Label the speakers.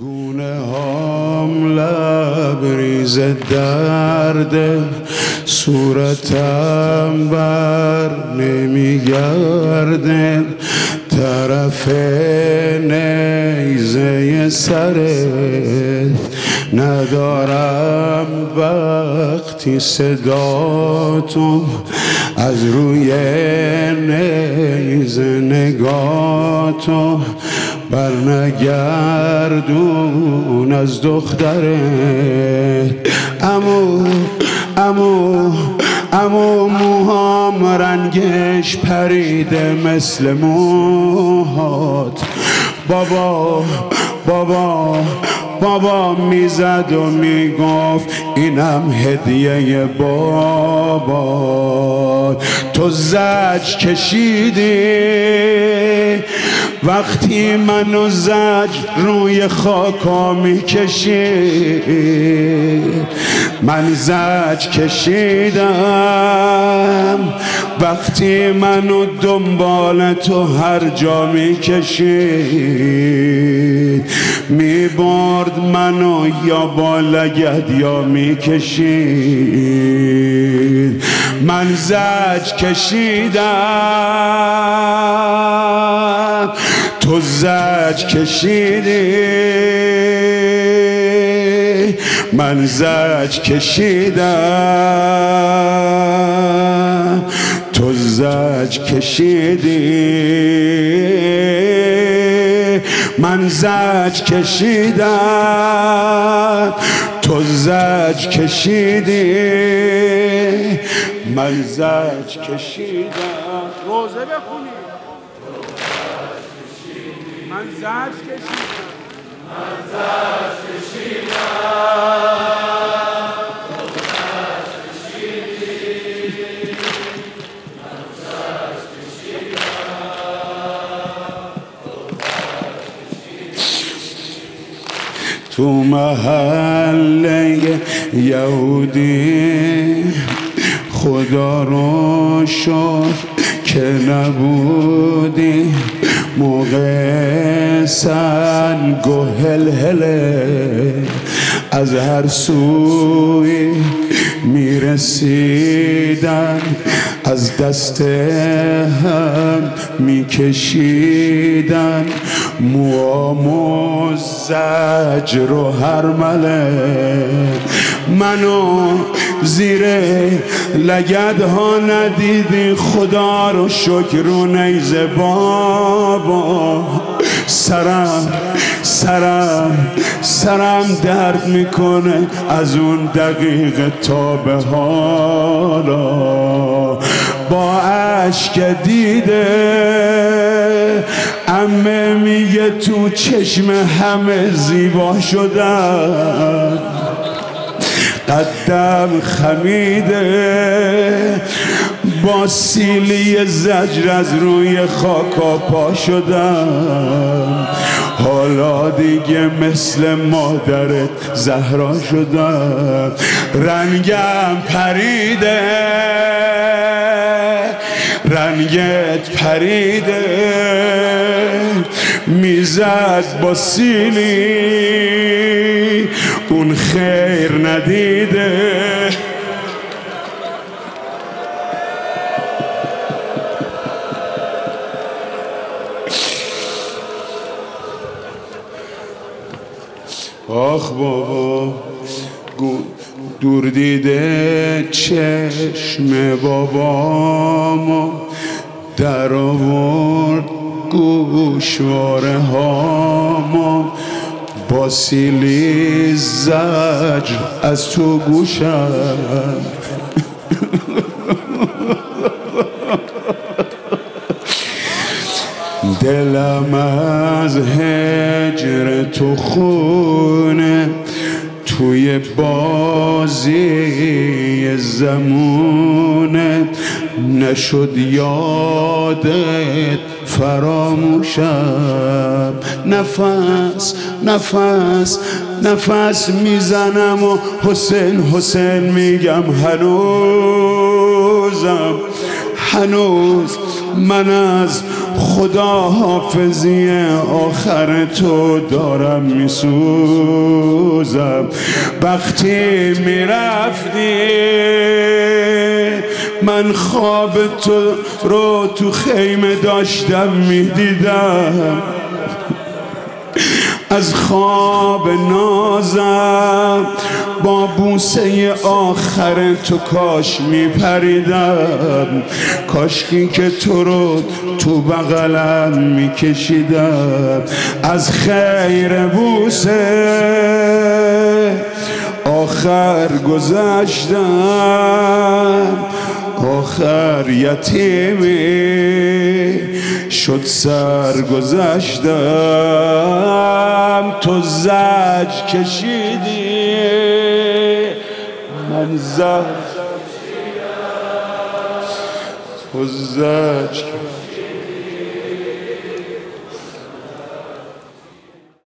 Speaker 1: گونه هام لبریز درده، صورتم بر نمیگرده، طرف نیزه سرت ندارم وقتی صدا تو از روی نیزه نگاه تو بر نگردون از دخترت. امو موهام رنگش پریده مثل موهات. بابا میزد و میگفت اینم هدیه بابا. تو زج کشیدی وقتی منو زج روی خاکا میکشید. من زج کشیدم وقتی منو دنبال تو هر جا میکشید. میبرد منو یا با لگد یا میکشید. من زج کشیدم تو زج کشیدی. من زج کشیدم تو زج کشیدی. من زج کشیدم تو زج کشیدی. من زج کشیدم. روزه بخونی. من زج کشیدم. من زج کشیدم. تو محله یهودی خدا رو شکر که نبودی. موقع سنگ و هلهله از هر سوی میرسیدن، از دست هم میکشیدن. موامو زجر و هرمله منو زیر لگدها ندیدی. خدا رو شکر و نیزه بابا. سرم درد میکنه از اون دقیقه تا به حالا. با عشق دیده عمه میگه تو چشم همه زیبا شدن. قدم خمیده با سیلی زجر از روی خاکا پا شدم. حالا دیگه مثل مادرت زهرا شدم. رنگم پریده رنگت پریده. میزد با سیلی اون خیر ندیده. آخ بابا دور دیده چشم بابامو در آورد گوشواره هامو. با سیلی زجر از تو گوشم. دلم از هجر تو خونه توی بازی زمونه. نشد یادت فراموشم. نفس میزنم و حسین میگم. هنوز من از خدا حافظی آخر تو دارم میسوزم. وقتی میرفتی من خواب تو رو تو خیمه داشتم میدیدم، از خواب نازم با بوسه آخر تو کاش میپریدم، کاشکی که تو رو تو بغلم میکشیدم. از خیر بوسه آخر گذشتم، آخر یتیمی شد سر گذشتم. تو زج کشیدی من زج، تو زج